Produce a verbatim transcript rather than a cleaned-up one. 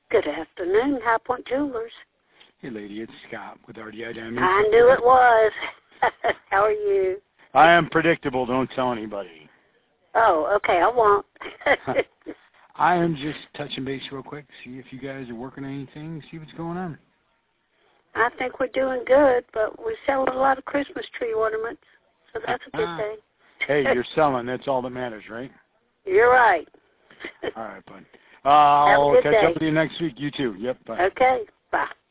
Good afternoon, High Point Jewelers. Hey, lady, it's Scott with R D I Diamonds. I knew it was. How are you? I am predictable. Don't tell anybody. Oh, okay, I won't. I am just touching base real quick, see if you guys are working on anything, see what's going on. I think we're doing good, but we're selling a lot of Christmas tree ornaments, so that's a good thing. Hey, you're selling. That's all that matters, right? You're right. All right, bud. Uh, I'll Have a good catch day. up with you next week. You too. Yep, bye. Okay, bye.